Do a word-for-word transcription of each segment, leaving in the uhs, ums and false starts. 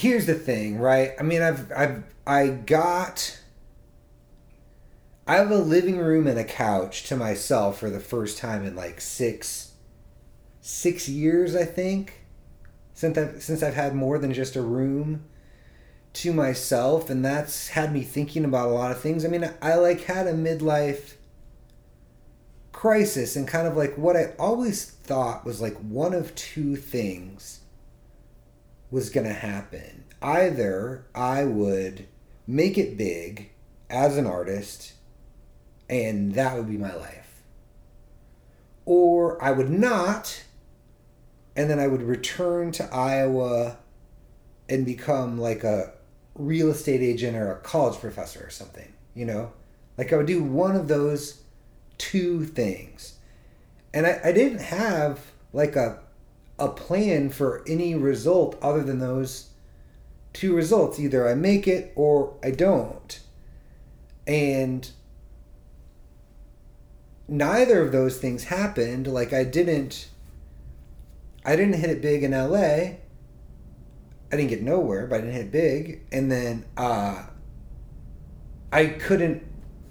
here's the thing, right? I mean, I've I've I got I have a living room and a couch to myself for the first time in like six six years, I think. Since I've, since I've had more than just a room to myself, and that's had me thinking about a lot of things. I mean, I, I like had a midlife crisis, and kind of like what I always thought was like one of two things was going to happen. Either I would make it big as an artist, and that would be my life. Or I would not, and then I would return to Iowa and become like a real estate agent or a college professor or something, you know? Like I would do one of those two things. And I, I didn't have like a a plan for any result other than those two results. Either I make it or I don't. And neither of those things happened. Like I didn't I didn't hit it big in L A. I didn't get nowhere, but I didn't hit it big. And then uh, I couldn't,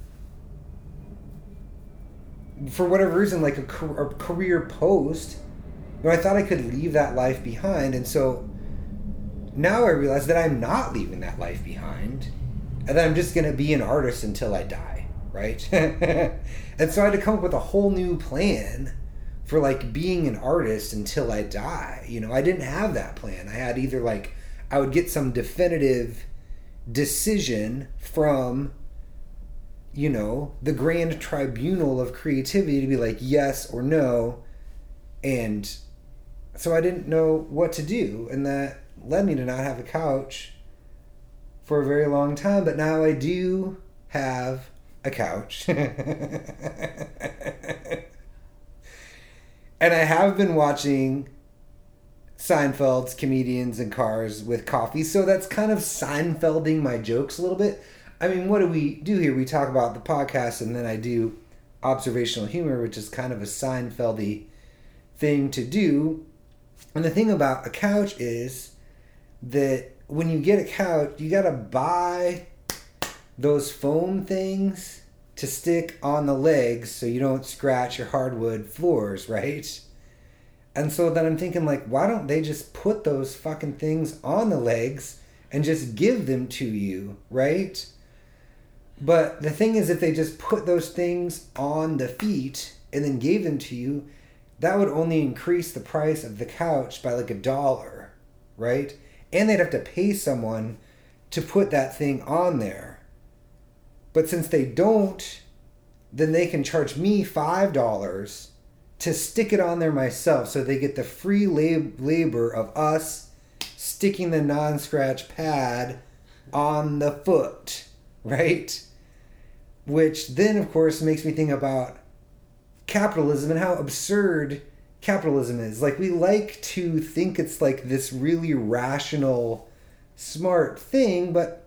for whatever reason, like a, a career post, you know, I thought I could leave that life behind. And so now I realize that I'm not leaving that life behind, and that I'm just going to be an artist until I die, right? And so I had to come up with a whole new plan for like being an artist until I die. You know, I didn't have that plan. I had either like I would get some definitive decision from, you know, the grand tribunal of creativity to be like yes or no. And so I didn't know what to do, and that led me to not have a couch for a very long time. But now I do have a couch. And I have been watching Seinfeld's Comedians in Cars with Coffee, so that's kind of Seinfelding my jokes a little bit. I mean, what do we do here? We talk about the podcast, and then I do observational humor, which is kind of a Seinfeldy thing to do. And the thing about a couch is that when you get a couch, you gotta buy those foam things to stick on the legs so you don't scratch your hardwood floors, right? And so then I'm thinking, like, why don't they just put those fucking things on the legs and just give them to you, right? But the thing is, if they just put those things on the feet and then gave them to you, that would only increase the price of the couch by like a dollar, right? And they'd have to pay someone to put that thing on there. But since they don't, then they can charge me five dollars to stick it on there myself, so they get the free lab- labor of us sticking the non-scratch pad on the foot, right? Which then, of course, makes me think about capitalism and how absurd capitalism is. Like, we like to think it's like this really rational, smart thing, but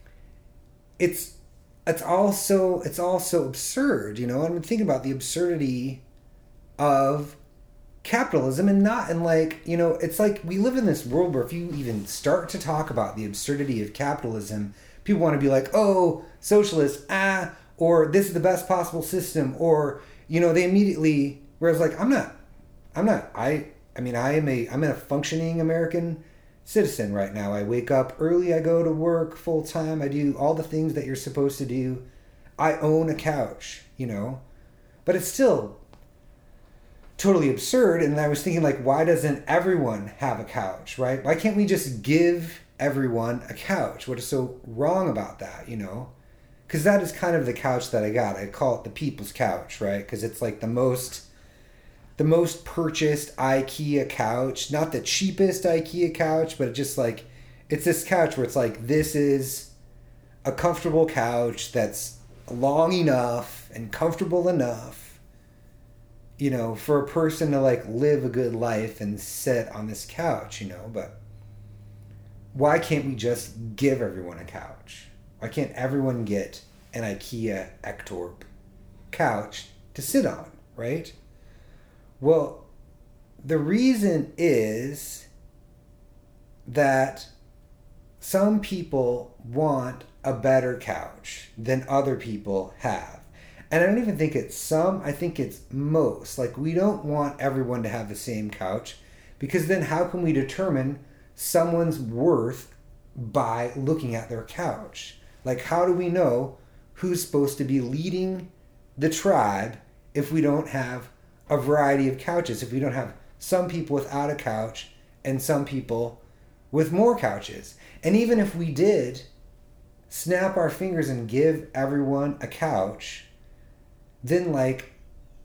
it's it's also it's also absurd, you know. I'm thinking about the absurdity of capitalism, and not in like, you know, it's like we live in this world where if you even start to talk about the absurdity of capitalism, people want to be like, oh, socialist, ah, or this is the best possible system, or, you know, they immediately, whereas like, I'm not, I'm not, I, I mean, I am a, I'm a functioning American citizen right now. I wake up early, I go to work full time, I do all the things that you're supposed to do. I own a couch, you know, but it's still totally absurd. And I was thinking, like, why doesn't everyone have a couch, right? Why can't we just give everyone a couch? What is so wrong about that, you know? Because that is kind of the couch that I got. I call it the people's couch, right? Because it's like the most, the most purchased IKEA couch. Not the cheapest IKEA couch, but it just like, it's this couch where it's like, this is a comfortable couch that's long enough and comfortable enough, you know, for a person to like live a good life and sit on this couch, you know. But why can't we just give everyone a couch? Why can't everyone get an IKEA Ektorp couch to sit on, right? Well, the reason is that some people want a better couch than other people have. And I don't even think it's some, I think it's most. Like, we don't want everyone to have the same couch, because then how can we determine someone's worth by looking at their couch? Like, how do we know who's supposed to be leading the tribe if we don't have a variety of couches, if we don't have some people without a couch and some people with more couches? And even if we did snap our fingers and give everyone a couch, then like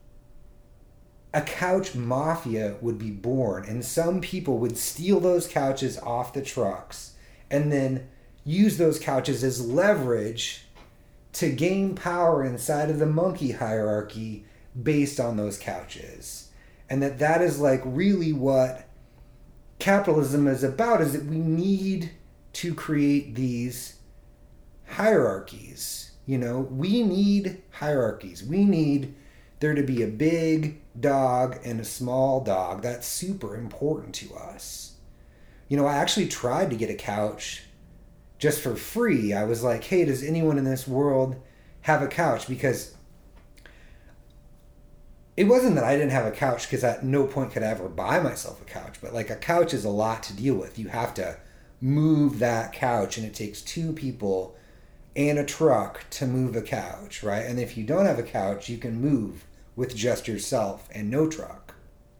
a couch mafia would be born, and some people would steal those couches off the trucks and then use those couches as leverage to gain power inside of the monkey hierarchy based on those couches. And that that is like really what capitalism is about, is that we need to create these hierarchies. You know, we need hierarchies. We need there to be a big dog and a small dog. That's super important to us. You know, I actually tried to get a couch just for free. I was like, hey, does anyone in this world have a couch? Because it wasn't that I didn't have a couch, because at no point could I ever buy myself a couch. But like, a couch is a lot to deal with. You have to move that couch, and it takes two people and a truck to move a couch, right? And if you don't have a couch, you can move with just yourself and no truck.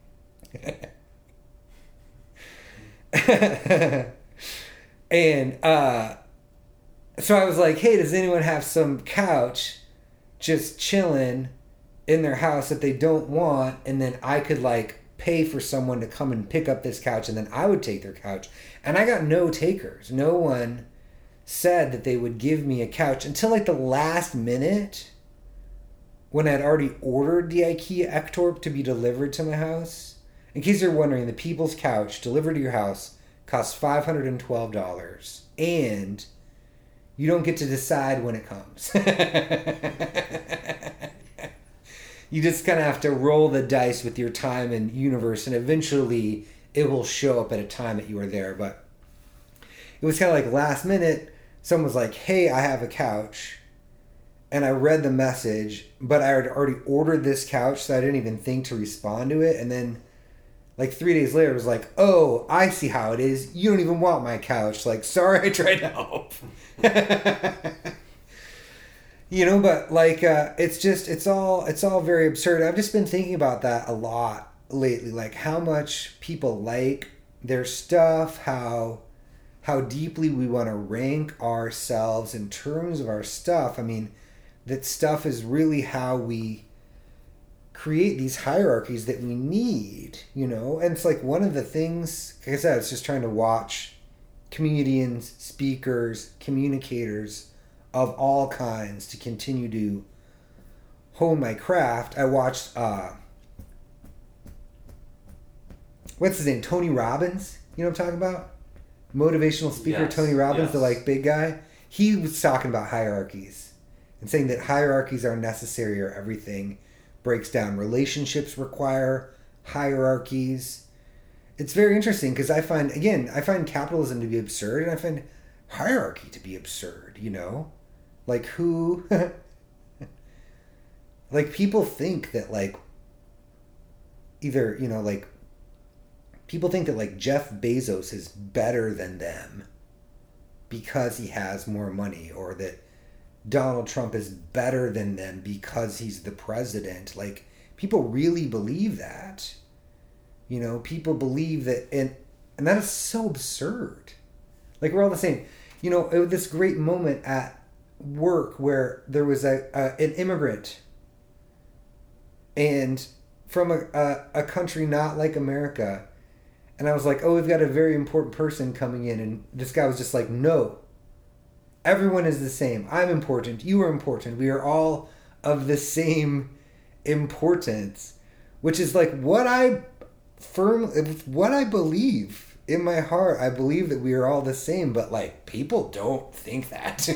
And uh, so I was like, hey, does anyone have some couch just chilling in their house that they don't want? And then I could like pay for someone to come and pick up this couch, and then I would take their couch. And I got no takers. No one said that they would give me a couch until like the last minute, when I'd already ordered the IKEA Ektorp to be delivered to my house. In case you're wondering, the People's Couch delivered to your house costs five hundred twelve dollars, and you don't get to decide when it comes. You just kind of have to roll the dice with your time and universe, and eventually it will show up at a time that you are there. But it was kind of like last minute. Someone was like, hey, I have a couch. And I read the message, but I had already ordered this couch, so I didn't even think to respond to it. And then like three days later, it was like, oh, I see how it is. You don't even want my couch. Like, sorry, I tried to help. You know, but like, uh, it's just, it's all, it's all very absurd. I've just been thinking about that a lot lately. Like, how much people like their stuff, how... how deeply we want to rank ourselves in terms of our stuff. I mean, that stuff is really how we create these hierarchies that we need, you know? And it's like one of the things, like I said, I was just trying to watch comedians, speakers, communicators of all kinds to continue to hone my craft. I watched, uh, what's his name? Tony Robbins. You know what I'm talking about? Motivational speaker yes, Tony Robbins, yes. The like big guy. He was talking about hierarchies and saying that hierarchies are necessary, or everything breaks down. Relationships require hierarchies. It's very interesting, because I find, again, I find capitalism to be absurd, and I find hierarchy to be absurd, you know? Like, who... like, people think that, like, either, you know, like, people think that, like, Jeff Bezos is better than them because he has more money, or that Donald Trump is better than them because he's the president. Like, people really believe that. You know, people believe that, and and that is so absurd. Like, we're all the same. You know, it was this great moment at work where there was a, a an immigrant, and from a, a a country not like America. And I was like, oh, we've got a very important person coming in. And this guy was just like, no. Everyone is the same. I'm important. You are important. We are all of the same importance. Which is like what I firmly, what I believe in my heart. I believe that we are all the same. But like, people don't think that.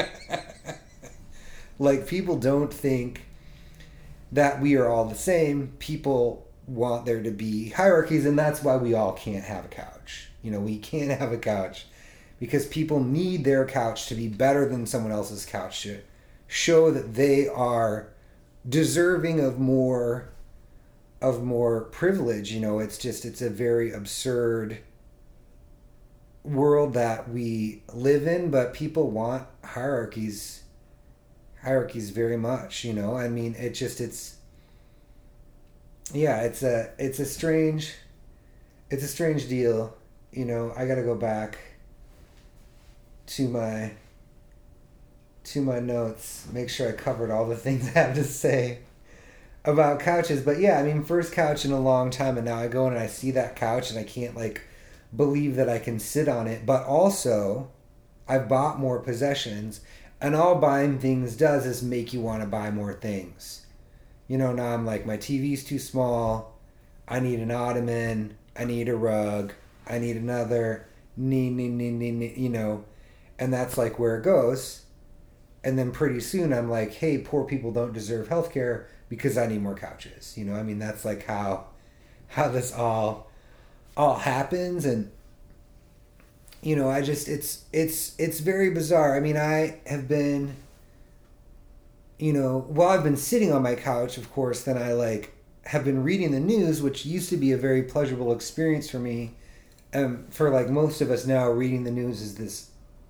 Like, people don't think that we are all the same. People want there to be hierarchies, and that's why we all can't have a couch. You know, we can't have a couch because people need their couch to be better than someone else's couch to show that they are deserving of more of more privilege. You know, it's just it's a very absurd world that we live in, but people want hierarchies hierarchies very much, you know. I mean, it just it's yeah, it's a it's a strange it's a strange deal, you know. I got to go back to my to my notes, make sure I covered all the things I have to say about couches. But yeah, I mean, first couch in a long time, and now I go and I see that couch and I can't like believe that I can sit on it. But also, I've bought more possessions, and all buying things does is make you want to buy more things. You know, now I'm like, my T V's too small, I need an ottoman, I need a rug, I need another, nee, nee, nee, nee, nee, you know, and that's like where it goes. And then pretty soon I'm like, hey, poor people don't deserve healthcare because I need more couches. You know, I mean, that's like how how this all all happens. And you know, I just it's it's it's very bizarre. I mean, I have been, you know, while I've been sitting on my couch, of course, then I like have been reading the news, which used to be a very pleasurable experience for me. Um, for like most of us now, reading the news is this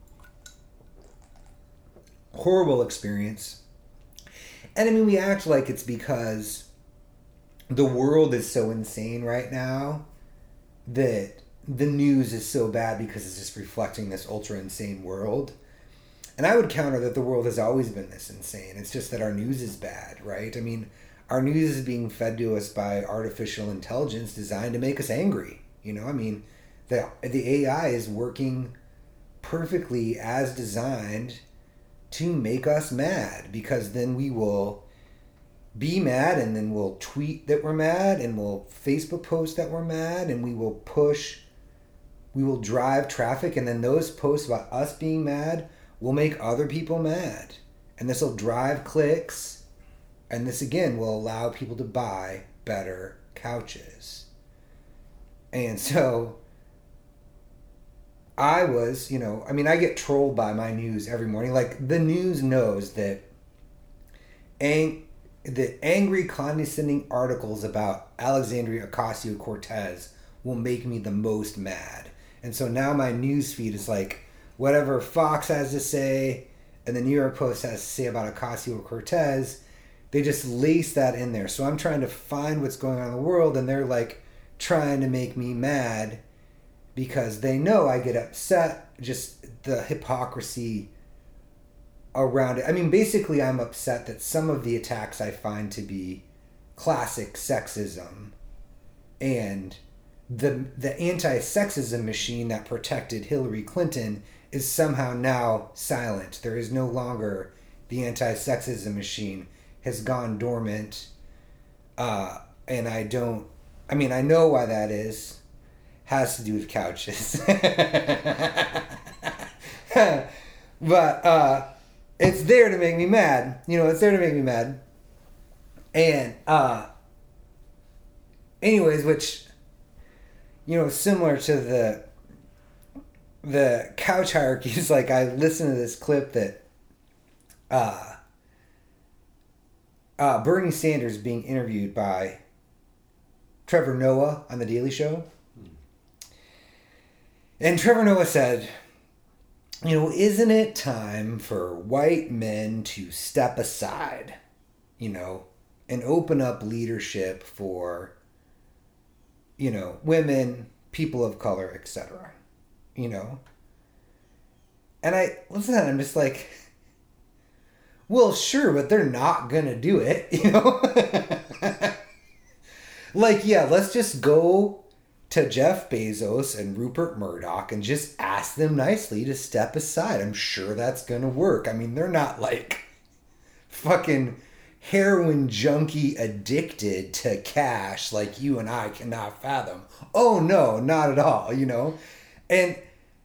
horrible experience. And I mean, we act like it's because the world is so insane right now that the news is so bad because it's just reflecting this ultra insane world. And I would counter that the world has always been this insane. It's just that our news is bad, right? I mean, our news is being fed to us by artificial intelligence designed to make us angry. You know, I mean, the the A I is working perfectly as designed to make us mad, because then we will be mad, and then we'll tweet that we're mad, and we'll Facebook post that we're mad, and we will push, we will drive traffic, and then those posts about us being mad will make other people mad. And this will drive clicks, and this again will allow people to buy better couches. And so I was, you know, I mean, I get trolled by my news every morning. Like, the news knows that ang- that angry, condescending articles about Alexandria Ocasio-Cortez will make me the most mad. And so now my news feed is like, whatever Fox has to say and the New York Post has to say about Ocasio-Cortez, they just lace that in there. So I'm trying to find what's going on in the world, and they're like trying to make me mad because they know I get upset, just the hypocrisy around it. I mean, basically, I'm upset that some of the attacks I find to be classic sexism, and the the anti-sexism machine that protected Hillary Clinton is somehow now silent. There is no longer the anti-sexism machine, has gone dormant. Uh, and I don't, I mean, I know why that is. Has to do with couches. But uh, it's there to make me mad. You know, it's there to make me mad. And uh, anyways, which, you know, similar to the the couch hierarchies, like I listened to this clip that uh, uh, Bernie Sanders being interviewed by Trevor Noah on The Daily Show. And Trevor Noah said, you know, isn't it time for white men to step aside, you know, and open up leadership for, you know, women, people of color, et cetera. You know? And I listen to that, I'm just like, well, sure, but they're not gonna do it, you know? Like, yeah, let's just go to Jeff Bezos and Rupert Murdoch and just ask them nicely to step aside. I'm sure that's gonna work. I mean, they're not like fucking heroin junkie addicted to cash like you and I cannot fathom. Oh no, not at all, you know? And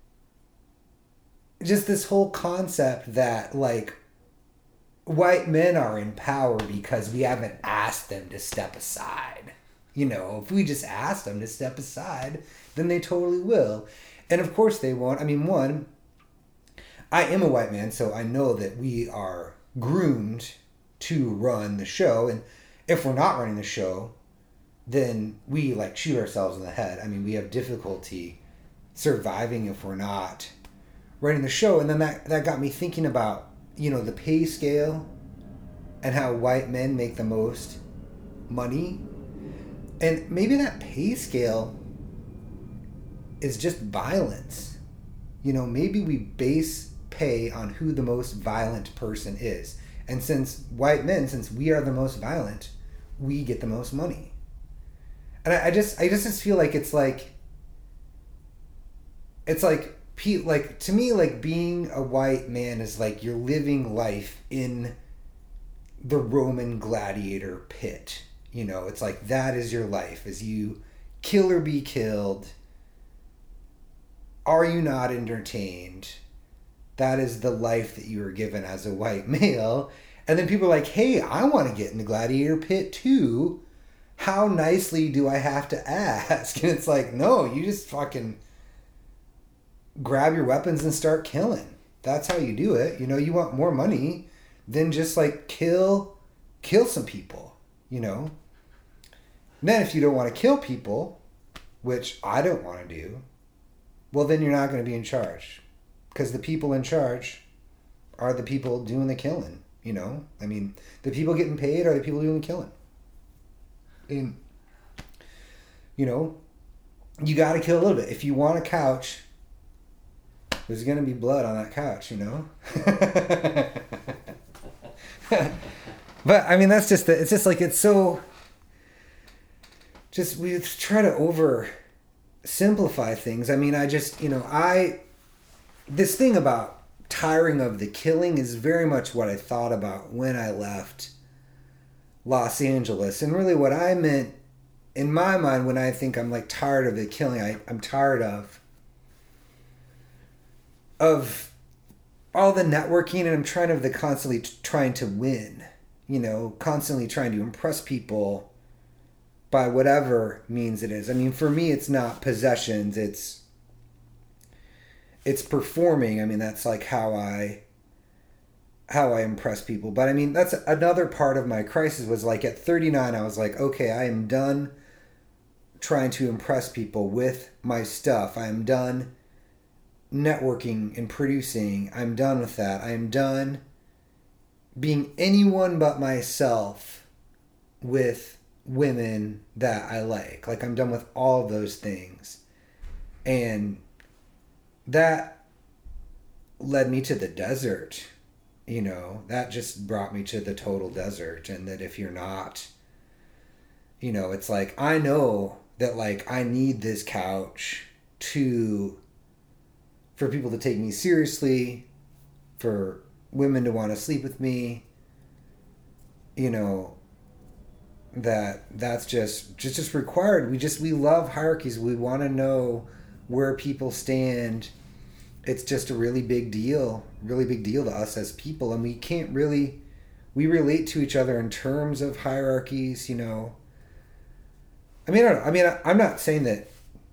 just this whole concept that like white men are in power because we haven't asked them to step aside. You know, if we just asked them to step aside, then they totally will. And of course they won't. I mean, one, I am a white man, so I know that we are groomed to run the show. And if we're not running the show, then we like shoot ourselves in the head. I mean, we have difficulty surviving if we're not running the show. And then that, that got me thinking about, you know, the pay scale and how white men make the most money. And maybe that pay scale is just violence. You know, maybe we base pay on who the most violent person is. And since white men, since we are the most violent, we get the most money. And I, I just I just, just feel like it's like it's like like to me, like being a white man is like you're living life in the Roman gladiator pit. You know, it's like that is your life, as you kill or be killed. Are you not entertained? That is the life that you are given as a white male. And then people are like, hey, I want to get in the gladiator pit too. How nicely do I have to ask? And it's like, no, you just fucking grab your weapons and start killing. That's how you do it. You know, you want more money, then just like kill, kill some people, you know? And then if you don't want to kill people, which I don't want to do, well, then you're not going to be in charge. Because the people in charge are the people doing the killing, you know? I mean, the people getting paid are the people doing the killing. And, you know, you got to kill a little bit. If you want a couch, there's going to be blood on that couch, you know? But, I mean, that's just, the, it's just like, it's so, just, we try to over simplify things. I mean, I just, you know, I, this thing about tiring of the killing is very much what I thought about when I left Los Angeles. And really what I meant in my mind when I think I'm like tired of the killing, I, I'm tired of of all the networking, and I'm trying to the constantly t- trying to win, you know, constantly trying to impress people by whatever means it is. I mean, for me, it's not possessions, it's it's performing. I mean, that's like how I how I impress people. But I mean, that's another part of my crisis was like at thirty-nine, I was like, okay, I am done trying to impress people with my stuff. I am done networking and producing. I'm done with that. I am done being anyone but myself with women that I like. Like, I'm done with all of those things. And that led me to the desert. You know, that just brought me to the total desert. And that if you're not, you know, it's like, I know that, like, I need this couch to, for people to take me seriously, for women to want to sleep with me, you know, that that's just, just, just required. We just, we love hierarchies. We want to know where people stand. It's just a really big deal, really big deal to us as people. And we can't really, we relate to each other in terms of hierarchies, you know. I mean, I don't know. I mean, I, I'm not saying that,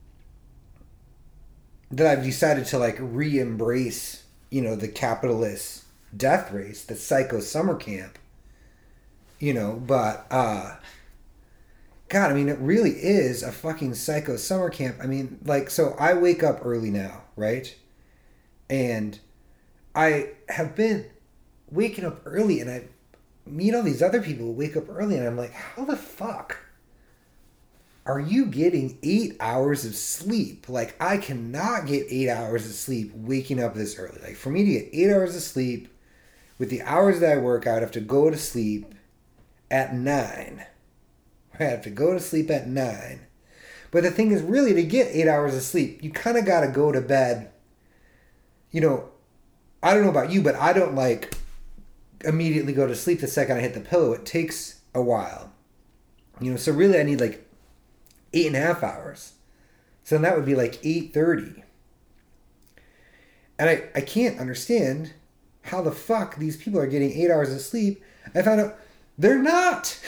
that I've decided to like re-embrace, you know, the capitalist death race, the psycho summer camp, you know, but, uh, God, I mean, it really is a fucking psycho summer camp. I mean, like, so I wake up early now, right? And I have been waking up early, and I meet all these other people who wake up early, and I'm like, how the fuck are you getting eight hours of sleep? Like, I cannot get eight hours of sleep waking up this early. Like, for me to get eight hours of sleep with the hours that I work, I would have to go to sleep at nine. I have to go to sleep at nine. But the thing is, really, to get eight hours of sleep, you kind of got to go to bed. You know, I don't know about you, but I don't, like, immediately go to sleep the second I hit the pillow. It takes a while. You know, so really I need, like, eight and a half hours. So then that would be like eight thirty. And I, I can't understand how the fuck these people are getting eight hours of sleep. I found out they're not.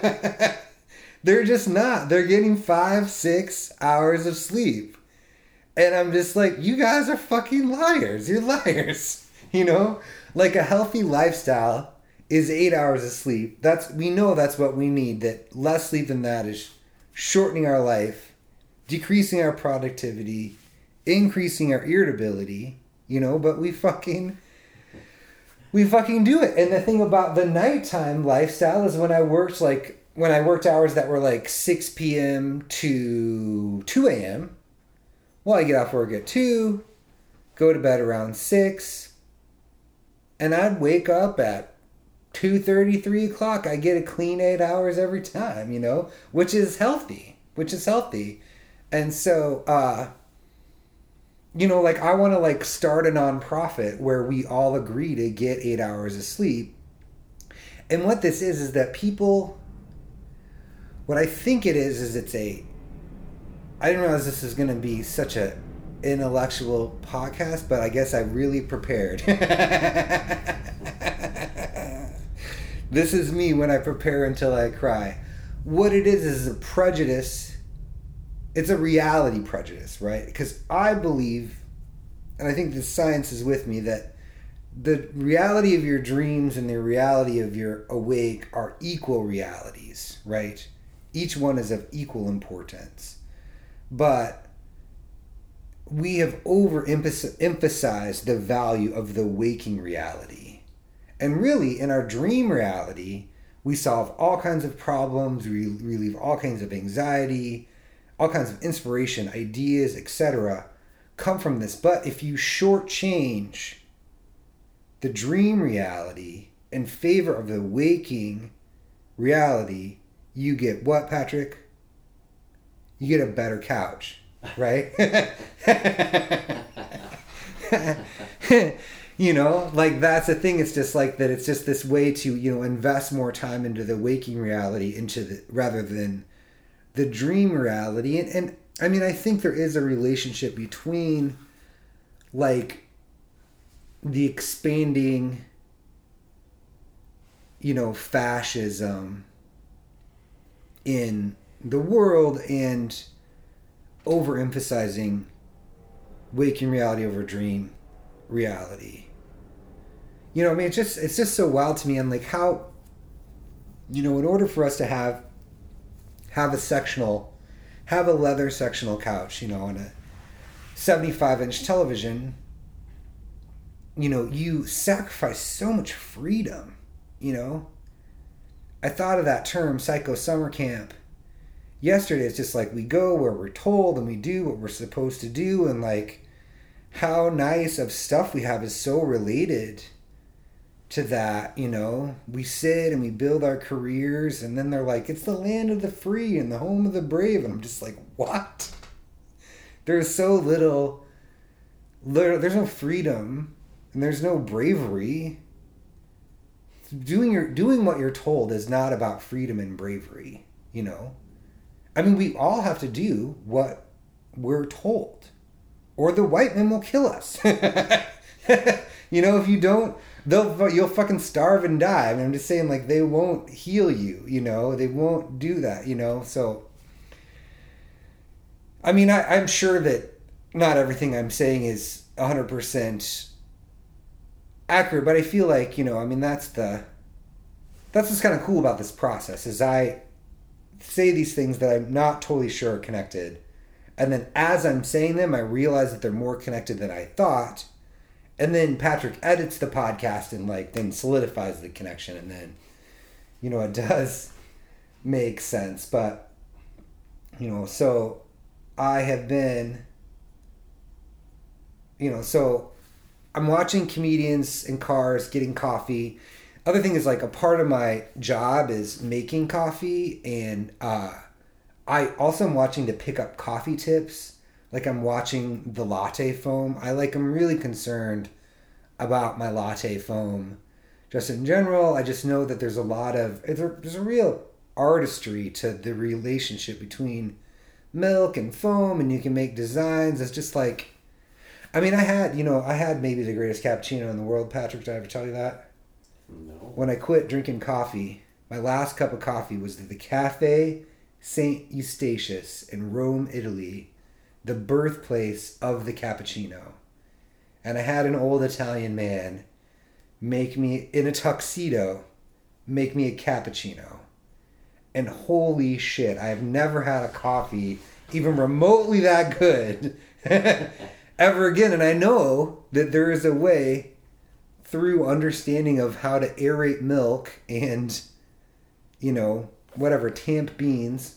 They're just not. They're getting five, six hours of sleep. And I'm just like, you guys are fucking liars. You're liars. You know? Like a healthy lifestyle is eight hours of sleep. That's we know that's what we need. That less sleep than that is shortening our life, decreasing our productivity, increasing our irritability, you know, but we fucking we fucking do it. And the thing about the nighttime lifestyle is when I worked like when I worked hours that were like six p.m. to two a.m. Well, I get off work at two, go to bed around six, and I'd wake up at two thirty, three o'clock. I get a clean eight hours every time, you know, which is healthy, which is healthy. And so, uh, you know, like I want to like start a nonprofit where we all agree to get eight hours of sleep. And what this is, is that people, what I think it is, is it's a, I didn't realize this was going to be such a intellectual podcast, but I guess I really prepared. This is me when I prepare until I cry. What it is is a prejudice. It's a reality prejudice, right? Because I believe, and I think the science is with me, that the reality of your dreams and the reality of your awake are equal realities, right? Each one is of equal importance. But we have overemphasized the value of the waking reality. And really, in our dream reality, we solve all kinds of problems, we relieve all kinds of anxiety, all kinds of inspiration, ideas, et cetera come from this. But if you shortchange the dream reality in favor of the waking reality, you get what, Patrick? You get a better couch, right? You know, like that's the thing. It's just like that. It's just this way to, you know, invest more time into the waking reality into the, rather than the dream reality. And, and I mean, I think there is a relationship between like the expanding, you know, fascism in the world and overemphasizing waking reality over dream reality. You know, I mean, it's just it's just so wild to me. And like how, you know, in order for us to have have a sectional, have a leather sectional couch, you know, on a seventy-five inch television, you know, you sacrifice so much freedom, you know. I thought of that term, psycho summer camp, yesterday. It's just like we go where we're told and we do what we're supposed to do, and like how nice of stuff we have is so related to that, you know. We sit and we build our careers, and then they're like, it's the land of the free and the home of the brave, and I'm just like, what? There's so little, little there's no freedom and there's no bravery. Doing your doing what you're told is not about freedom and bravery, you know. I mean, we all have to do what we're told, or the white men will kill us. You know, if you don't, they'll you'll fucking starve and die. I mean, I'm just saying, like, they won't heal you. You know, they won't do that. You know, so I mean, I, I'm sure that not everything I'm saying is one hundred percent accurate, but I feel like, you know, I mean, that's the that's what's kind of cool about this process is I say these things that I'm not totally sure are connected, and then as I'm saying them, I realize that they're more connected than I thought, and then Patrick edits the podcast and like then solidifies the connection, and then, you know, it does make sense. But, you know, so I have been, you know, so I'm watching comedians in cars getting coffee. Other thing is, like, a part of my job is making coffee, and uh, I also am watching to pick up coffee tips. Like, I'm watching the latte foam. I like, I'm really concerned about my latte foam. Just in general, I just know that there's a lot of, there's a real artistry to the relationship between milk and foam, and you can make designs. It's just like, I mean, I had, you know, I had maybe the greatest cappuccino in the world. Patrick, did I ever tell you that? No. When I quit drinking coffee, my last cup of coffee was the Cafe Saint Eustatius in Rome, Italy. the birthplace of the cappuccino. And I had an old Italian man make me, in a tuxedo, make me a cappuccino. And holy shit, I have never had a coffee even remotely that good ever again. And I know that there is a way through understanding of how to aerate milk and, you know, whatever, tamp beans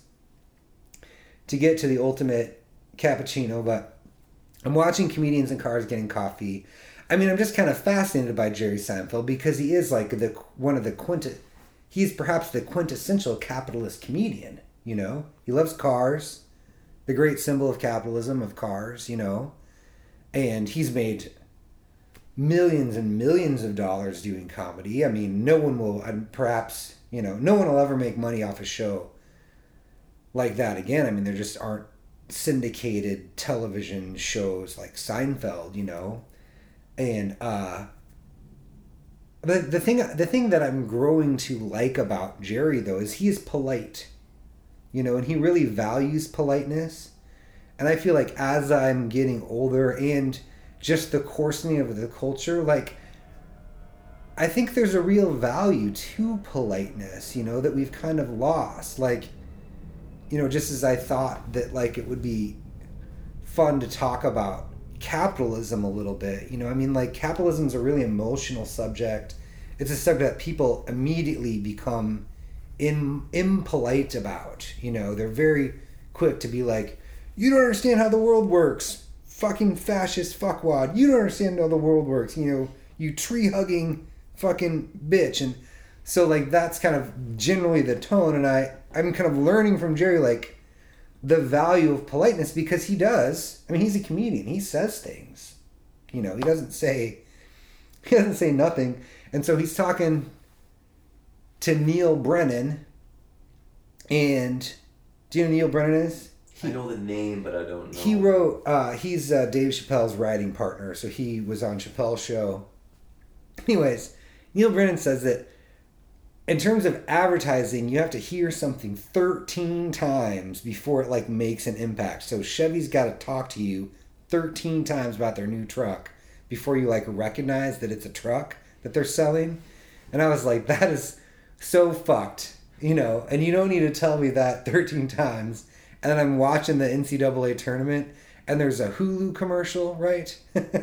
to get to the ultimate cappuccino. But I'm watching comedians in cars getting coffee. I mean, I'm just kind of fascinated by Jerry Seinfeld because he is like the one of the quinta. He's perhaps the quintessential capitalist comedian, you know? He loves cars, the great symbol of capitalism of cars, you know? And he's made millions and millions of dollars doing comedy. I mean, no one will, perhaps, you know, no one will ever make money off a show like that again. I mean, there just aren't syndicated television shows like Seinfeld, you know? And, uh... The the thing the thing that I'm growing to like about Jerry, though, is he is polite, you know, and he really values politeness. And I feel like as I'm getting older and just the coarsening of the culture, like, I think there's a real value to politeness, you know, that we've kind of lost. Like, you know, just as I thought that, like, it would be fun to talk about capitalism a little bit, you know, I mean, like, capitalism is a really emotional subject. It's a subject that people immediately become in, impolite about, you know, they're very quick to be like, you don't understand how the world works, fucking fascist fuckwad, you don't understand how the world works, you know, you tree-hugging fucking bitch. And so, like, that's kind of generally the tone, and I, I'm kind of learning from Jerry, like, the value of politeness, because he does. I mean, he's a comedian. He says things. You know, he doesn't say, he doesn't say nothing. And so he's talking to Neil Brennan. And do you know who Neil Brennan is? He, I know the name, but I don't know. He wrote, uh, he's uh, Dave Chappelle's writing partner. So he was on Chappelle's show. Anyways, Neil Brennan says that in terms of advertising, you have to hear something thirteen times before it, like, makes an impact. So Chevy's got to talk to you thirteen times about their new truck before you, like, recognize that it's a truck that they're selling. And I was like, that is so fucked, you know, and you don't need to tell me that thirteen times. And then I'm watching the N C double A tournament and there's a Hulu commercial, right?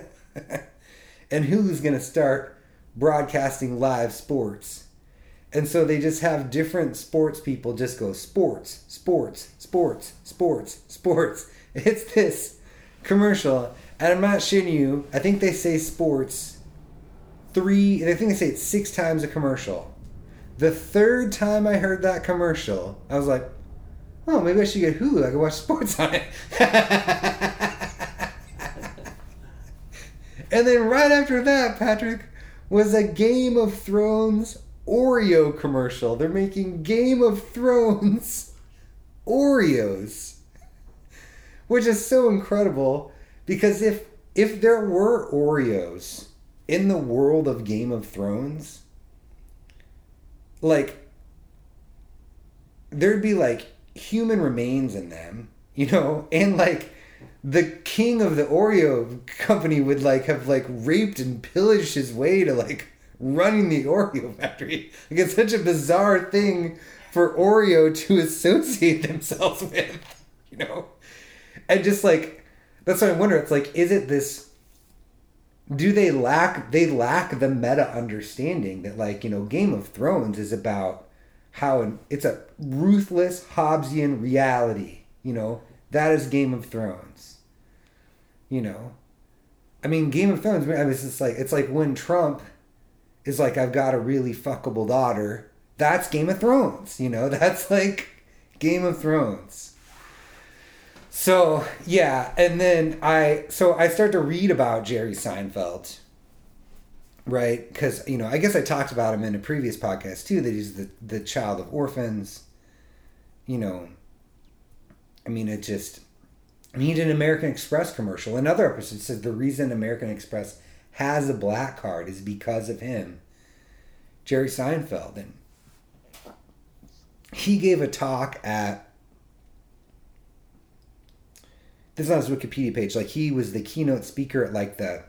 And Hulu's going to start broadcasting live sports. And so they just have different sports people just go sports, sports, sports, sports, sports. It's this commercial. And I'm not shitting you. I think they say sports three, I think they say it six times a commercial. The third time I heard that commercial, I was like, oh, maybe I should get Hulu. I can watch sports on it. And then right after that, Patrick, was a Game of Thrones Oreo commercial. They're making Game of Thrones Oreos, which is so incredible, because if if there were Oreos in the world of Game of Thrones, like, there'd be like human remains in them, you know, and like the king of the Oreo company would like have like raped and pillaged his way to like running the Oreo factory. Like, it's such a bizarre thing for Oreo to associate themselves with, you know? And just like, that's what I wonder. It's like, is it this, do they lack, they lack the meta understanding that, like, you know, Game of Thrones is about how an, it's a ruthless Hobbesian reality, you know? That is Game of Thrones, you know? I mean, Game of Thrones, I mean, it's just like, it's like when Trump is like, I've got a really fuckable daughter. That's Game of Thrones, you know? That's like Game of Thrones. So, yeah, and then I, so I start to read about Jerry Seinfeld, right? Because, you know, I guess I talked about him in a previous podcast too, that he's the, the child of orphans, you know. I mean, it just, I mean, he did an American Express commercial. Another episode says the reason American Express has a black card is because of him, Jerry Seinfeld. And he gave a talk at this is on his Wikipedia page. Like, he was the keynote speaker at like the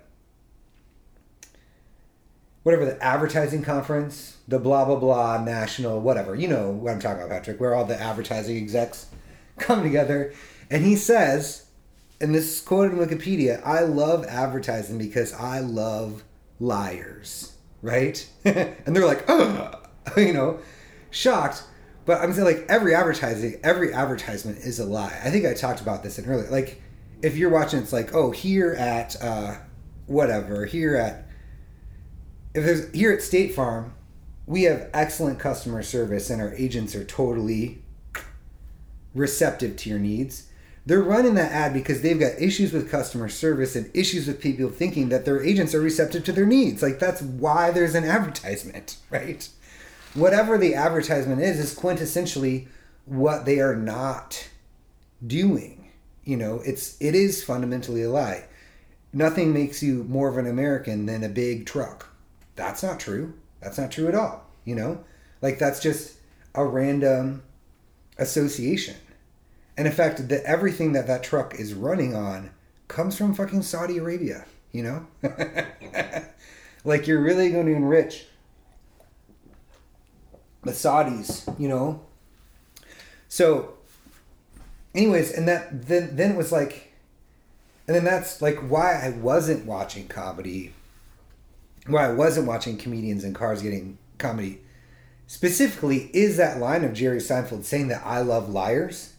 whatever the advertising conference, the blah blah blah national whatever. You know what I'm talking about, Patrick? Where all the advertising execs come together, and he says, and this is quoted in Wikipedia, "I love advertising because I love liars." Right? And they're like, oh, you know, shocked. But I'm saying, like, every advertising, every advertisement is a lie. I think I talked about this in earlier. Like, if you're watching, it's like, oh, here at uh, whatever, here at if there's here at State Farm, we have excellent customer service, and our agents are totally receptive to your needs. They're running that ad because they've got issues with customer service and issues with people thinking that their agents are receptive to their needs. Like, that's why there's an advertisement, right? Whatever the advertisement is, is quintessentially what they are not doing. You know, it's, it is fundamentally a lie. Nothing makes you more of an American than a big truck. That's not true. That's not true at all. You know, like, that's just a random association. And in fact, the, everything that that truck is running on comes from fucking Saudi Arabia, you know? Like, you're really going to enrich the Saudis, you know? So, anyways, and that then, then it was like, and then that's like why I wasn't watching comedy, why I wasn't watching comedians in cars getting comedy, specifically is that line of Jerry Seinfeld saying that I love liars.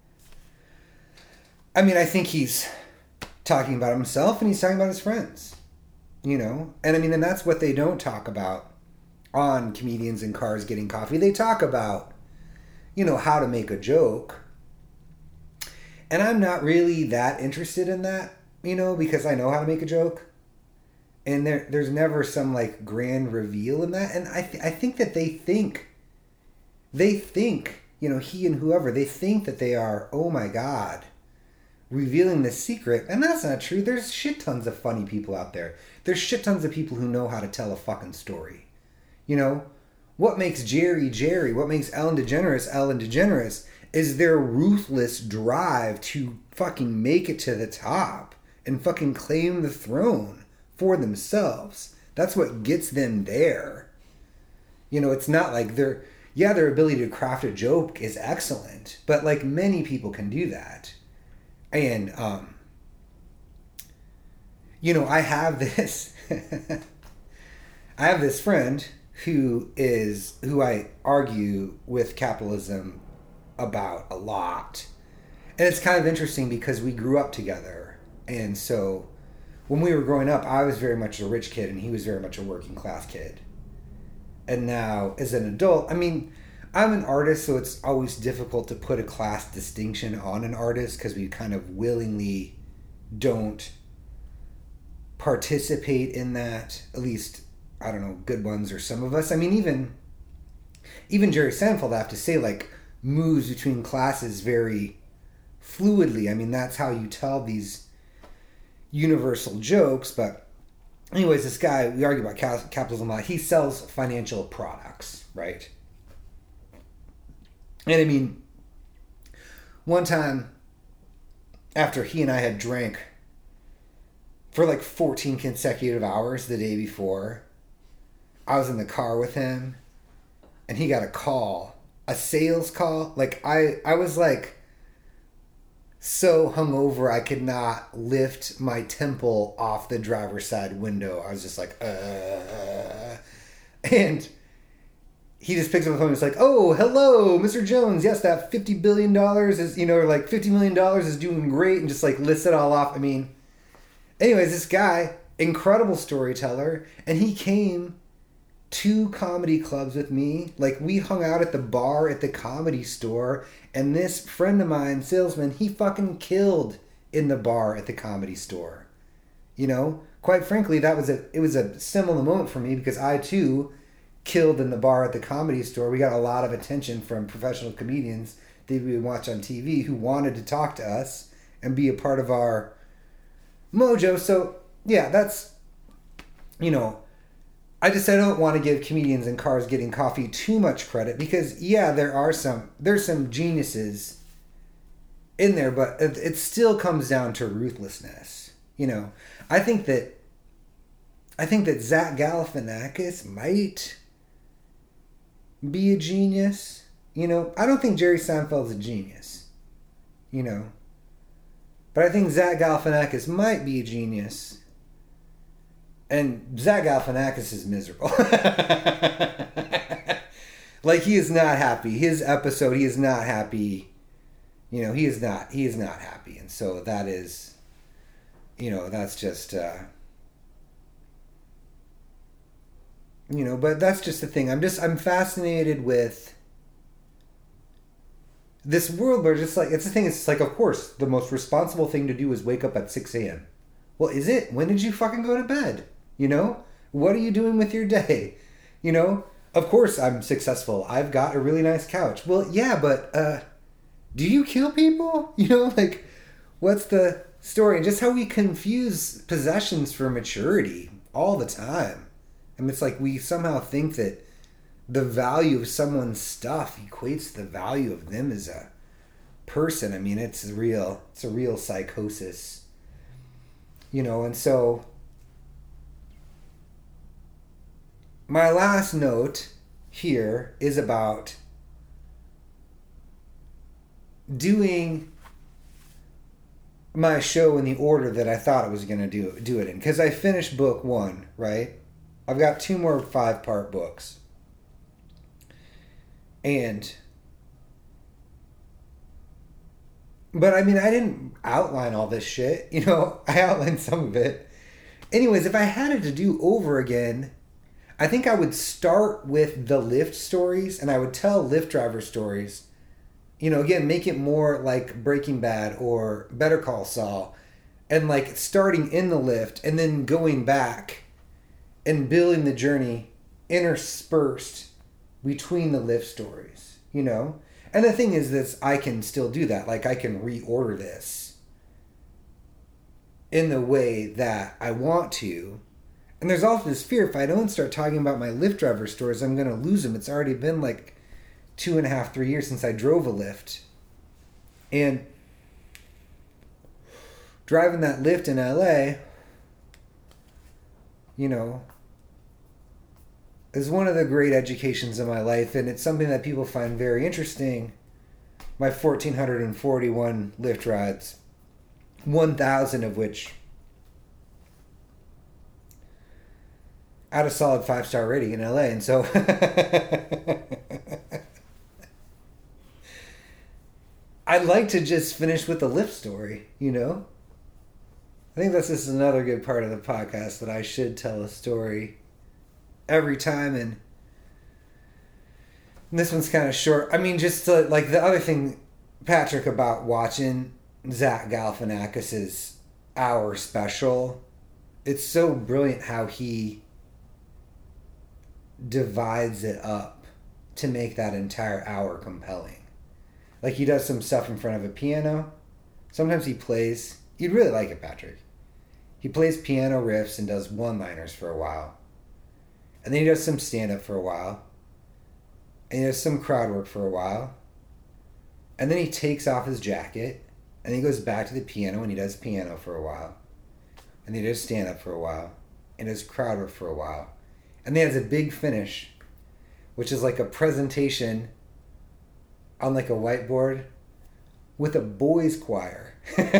I mean, I think he's talking about himself and he's talking about his friends, you know? And I mean, and that's what they don't talk about on Comedians in Cars Getting Coffee. They talk about, you know, how to make a joke. And I'm not really that interested in that, you know, because I know how to make a joke. And there, there's never some, like, grand reveal in that. And I, th- I think that they think, they think, you know, he and whoever, they think that they are, oh my God, revealing this secret. And that's not true. There's shit tons of funny people out there. There's shit tons of people who know how to tell a fucking story. You know, what makes Jerry Jerry, what makes Ellen DeGeneres Ellen DeGeneres is their ruthless drive to fucking make it to the top and fucking claim the throne for themselves. That's what gets them there. You know, it's not like they're, yeah, their ability to craft a joke is excellent, but like many people can do that. And, um, you know, I have this, I have this friend who is, who I argue with capitalism about a lot. And it's kind of interesting because we grew up together. And so when we were growing up, I was very much a rich kid and he was very much a working class kid. And now as an adult, I mean, I'm an artist, so it's always difficult to put a class distinction on an artist because we kind of willingly don't participate in that. At least, I don't know, good ones or some of us. I mean, even even Jerry Seinfeld, I have to say, like, moves between classes very fluidly. I mean, that's how you tell these universal jokes. But anyways, this guy, we argue about capitalism a lot. He sells financial products, right? And I mean, one time after he and I had drank for like fourteen consecutive hours the day before, I was in the car with him and he got a call, a sales call. Like I, I was like so hungover I could not lift my temple off the driver's side window. I was just like, uh, and he just picks up the phone and is like, oh, hello, Mister Jones. Yes, that fifty billion dollars is, you know, or like fifty million dollars is doing great, and just like lists it all off. I mean, anyways, this guy, incredible storyteller, and he came to comedy clubs with me. Like, we hung out at the bar at the Comedy Store, and this friend of mine, salesman, he fucking killed in the bar at the Comedy Store. You know, quite frankly, that was a, it was a similar moment for me because I too killed in the bar at the Comedy Store. We got a lot of attention from professional comedians that we would watch on T V who wanted to talk to us and be a part of our mojo. So yeah, that's, you know, I just, I don't want to give Comedians in Cars Getting Coffee too much credit because yeah, there are some, there's some geniuses in there, but it, it still comes down to ruthlessness. You know, I think that I think that Zach Galifianakis might be a genius. You know, I don't think Jerry Seinfeld's a genius. You know, but I think Zach Galifianakis might be a genius. And Zach Galifianakis is miserable. Like, he is not happy. His episode, he is not happy. You know, he is not, he is not happy. And so that is, you know, that's just, uh, you know, but that's just the thing. I'm just, I'm fascinated with this world where just like, it's the thing, it's like, of course, the most responsible thing to do is wake up at six a.m. Well, is it? When did you fucking go to bed? You know? What are you doing with your day? You know? Of course I'm successful. I've got a really nice couch. Well, yeah, but, uh, do you kill people? You know, like, what's the story? And just how we confuse possessions for maturity all the time. I mean, it's like we somehow think that the value of someone's stuff equates to the value of them as a person. I mean, it's real. It's a real psychosis. You know, and so my last note here is about doing my show in the order that I thought I was going to do do it in. Because I finished book one, right? I've got two more five-part books. And... But, I mean, I didn't outline all this shit. You know, I outlined some of it. Anyways, if I had it to do over again, I think I would start with the Lyft stories, and I would tell Lyft driver stories. You know, again, make it more like Breaking Bad or Better Call Saul. And, like, starting in the Lyft and then going back and building the journey interspersed between the Lyft stories, you know? And the thing is that I can still do that. Like, I can reorder this in the way that I want to. And there's also this fear, if I don't start talking about my Lyft driver stories, I'm going to lose them. It's already been like two and a half, three years since I drove a Lyft. And driving that Lyft in L A, you know, is one of the great educations of my life, and it's something that people find very interesting. My one thousand four hundred forty-one Lyft rides, one thousand of which had a solid five-star rating in L A, and so I'd like to just finish with the Lyft story, you know? I think this is another good part of the podcast, that I should tell a story every time, and this one's kind of short. I mean, just to, like, the other thing, Patrick, about watching Zach Galifianakis' hour special, it's so brilliant how he divides it up to make that entire hour compelling. Like, he does some stuff in front of a piano. Sometimes he plays, you'd really like it, Patrick. He plays piano riffs and does one-liners for a while. And then he does some stand-up for a while. And he does some crowd work for a while. And then he takes off his jacket. And he goes back to the piano and he does piano for a while. And then he does stand-up for a while. And does crowd work for a while. And then he has a big finish, which is like a presentation on like a whiteboard with a boys' choir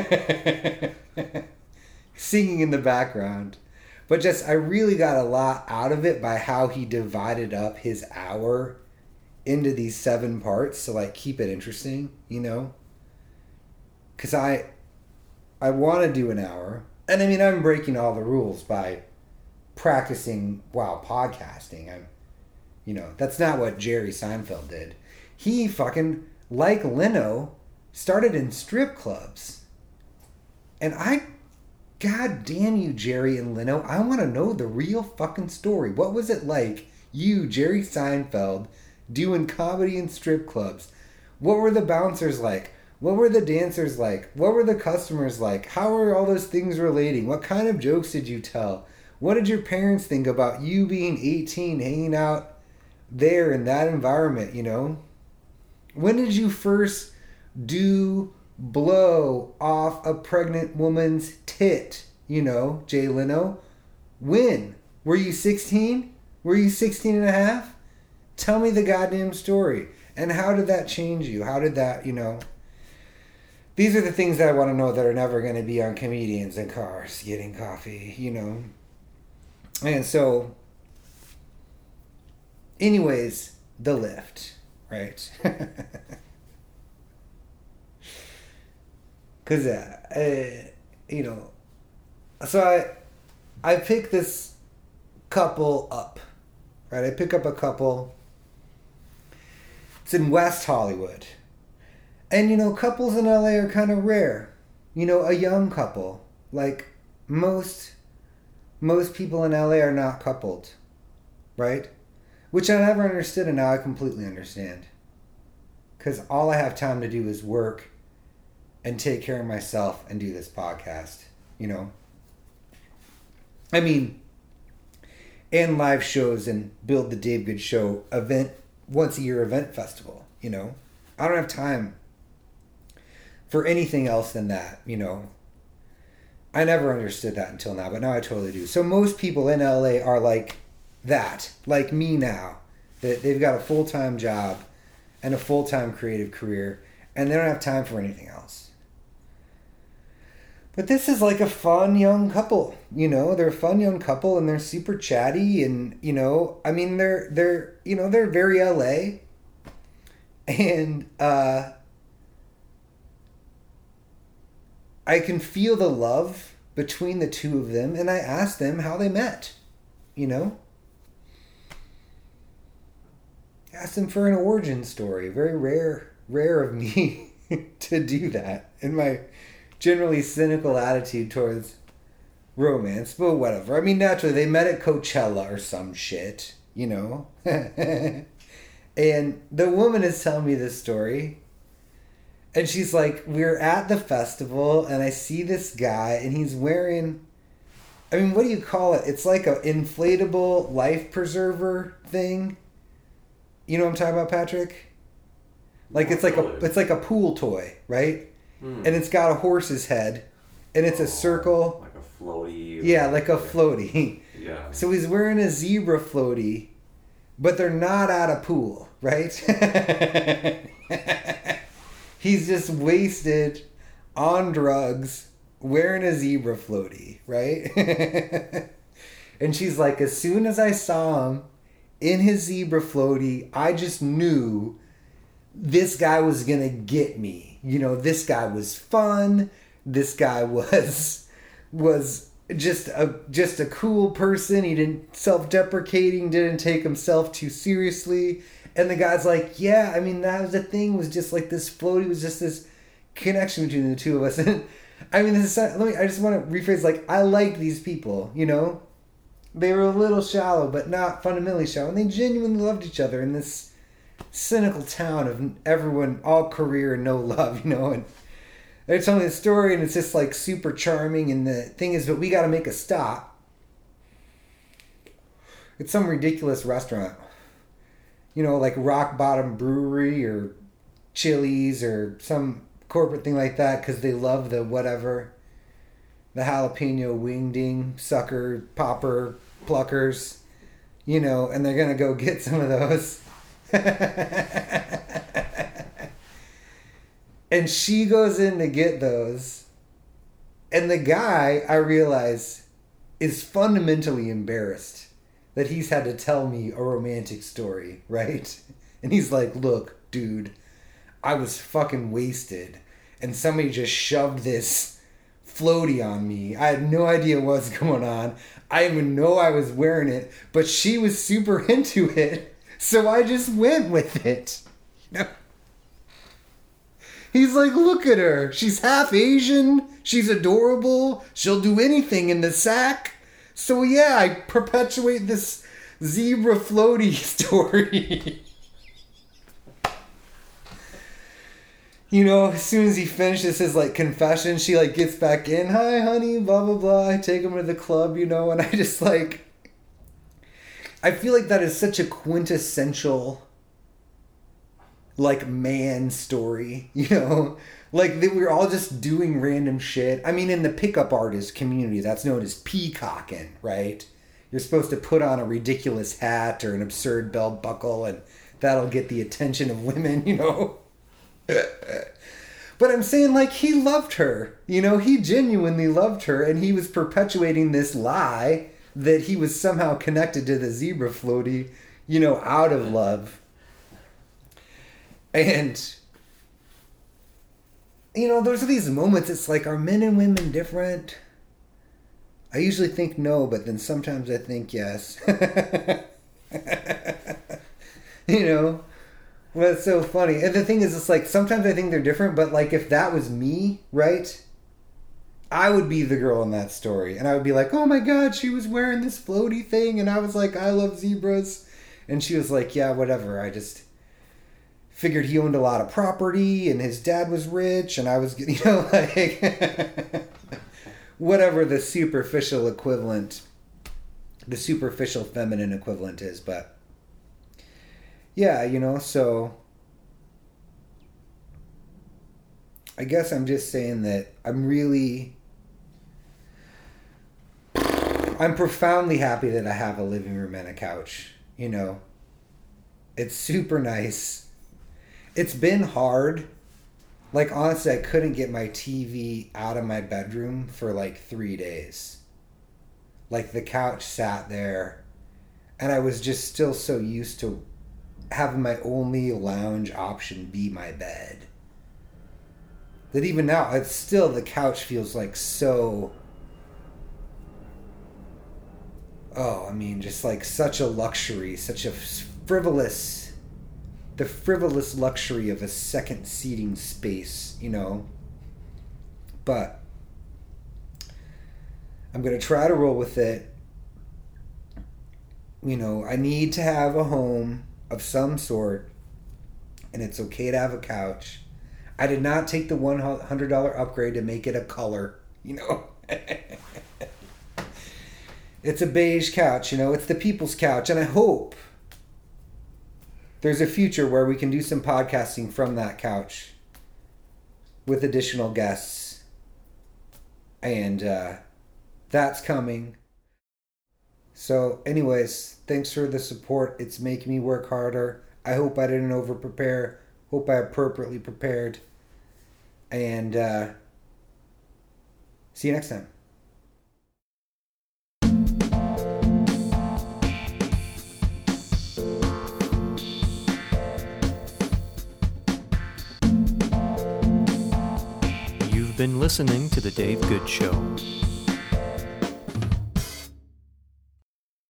singing in the background. But just, I really got a lot out of it by how he divided up his hour into these seven parts to, like, keep it interesting, you know? Because I, I want to do an hour. And I mean, I'm breaking all the rules by practicing while podcasting. I'm, you know, that's not what Jerry Seinfeld did. He fucking, like Leno, started in strip clubs. And I... God damn you, Jerry and Leno. I want to know the real fucking story. What was it like, you, Jerry Seinfeld, doing comedy in strip clubs? What were the bouncers like? What were the dancers like? What were the customers like? How were all those things relating? What kind of jokes did you tell? What did your parents think about you being eighteen, hanging out there in that environment, you know? When did you first do blow off a pregnant woman's tit, you know, Jay Leno. When? Were you sixteen? Were you sixteen and a half? Tell me the goddamn story. And how did that change you? How did that, you know... These are the things that I want to know that are never going to be on Comedians in Cars getting coffee, you know. And so, anyways, the lift, right? Because, uh, uh, you know, so I, I pick this couple up, right? I pick up a couple. It's in West Hollywood. And, you know, couples in L A are kind of rare. You know, a young couple. Like, most, most people in L A are not coupled. Right? Which I never understood, and now I completely understand. Because all I have time to do is work and take care of myself and do this podcast. You know? I mean, and live shows and build the Dave Good Show event, once a year event festival. You know? I don't have time for anything else than that, you know. I never understood that until now, but now I totally do. So most people in L A are like that, like me now. That they've got a full-time job and a full-time creative career, and they don't have time for anything else. But this is like a fun young couple, you know. They're a fun young couple, and they're super chatty, and, you know, I mean, they're, they're you know, they're very L A. And, uh... I can feel the love between the two of them, and I asked them how they met, you know? Asked them for an origin story. Very rare, rare of me to do that in my generally cynical attitude towards romance, but whatever. I mean, naturally, they met at Coachella or some shit, you know? And the woman is telling me this story. And she's like, we're at the festival, and I see this guy, and he's wearing, I mean, what do you call it? It's like an inflatable life preserver thing. You know what I'm talking about, Patrick? Like, it's like a, it's like a pool toy, right? Mm. And it's got a horse's head, and it's oh, a circle. Like a floaty. Yeah, like a floaty. Yeah. So he's wearing a zebra floaty, but they're not at a pool, right? He's just wasted on drugs, wearing a zebra floaty, right? And she's like, as soon as I saw him in his zebra floaty, I just knew this guy was going to get me. You know, this guy was fun. This guy was was just a just a cool person. He didn't self-deprecating, didn't take himself too seriously. And the guy's like, yeah, I mean, that was the thing, was just like this floaty was just this connection between the two of us. And I mean, this is, let me, I just want to rephrase, like, I like these people, you know? They were a little shallow, but not fundamentally shallow. And they genuinely loved each other in this cynical town of everyone, all career and no love, you know? And they're telling me the story, and it's just, like, super charming. And the thing is, but we got to make a stop. It's some ridiculous restaurant. You know, like Rock Bottom Brewery or Chili's or some corporate thing like that, because they love the whatever, the jalapeno wing ding sucker popper pluckers, you know, and they're going to go get some of those. And she goes in to get those, and the guy, I realize, is fundamentally embarrassed that he's had to tell me a romantic story, right? And he's like, look, dude, I was fucking wasted, and somebody just shoved this floaty on me. I had no idea what was going on. I didn't even know I was wearing it, but she was super into it, so I just went with it. You know? He's like, look at her. She's half Asian. She's adorable. She'll do anything in the sack. So yeah, I perpetuate this zebra floaty story. You know, as soon as he finishes his, like, confession, she, like, gets back in. Hi, honey, blah, blah, blah. I take him to the club, you know, and I just, like... I feel like that is such a quintessential, like, man story, you know? Like, they were all just doing random shit. I mean, in the pickup artist community, that's known as peacocking, right? You're supposed to put on a ridiculous hat or an absurd belt buckle, and that'll get the attention of women, you know? But I'm saying, like, he loved her. You know, he genuinely loved her, and he was perpetuating this lie that he was somehow connected to the zebra floaty, you know, out of love. And... you know, there's these moments, it's like, are men and women different? I usually think no, but then sometimes I think yes. You know? Well, it's so funny. And the thing is, it's like, sometimes I think they're different, but like, if that was me, right? I would be the girl in that story. And I would be like, oh my God, she was wearing this floaty thing. And I was like, I love zebras. And she was like, yeah, whatever. I just... figured he owned a lot of property and his dad was rich and I was, you know, like, whatever the superficial equivalent, the superficial feminine equivalent is. But yeah, you know, so I guess I'm just saying that I'm really, I'm profoundly happy that I have a living room and a couch, you know. It's super nice. It's been hard. Like, honestly, I couldn't get my T V out of my bedroom for like three days. Like, the couch sat there, and I was just still so used to having my only lounge option be my bed, that even now, it's still, the couch feels like so... oh, I mean, just like such a luxury, such a frivolous... the frivolous luxury of a second seating space, you know. But I'm going to try to roll with it. You know, I need to have a home of some sort, and it's okay to have a couch. I did not take the one hundred dollars upgrade to make it a color, you know. It's a beige couch, you know. It's the people's couch, and I hope there's a future where we can do some podcasting from that couch with additional guests. And uh, that's coming. So anyways, thanks for the support. It's making me work harder. I hope I didn't over-prepare. Hope I appropriately prepared. And uh, see you next time. Been listening to The Dave Good Show.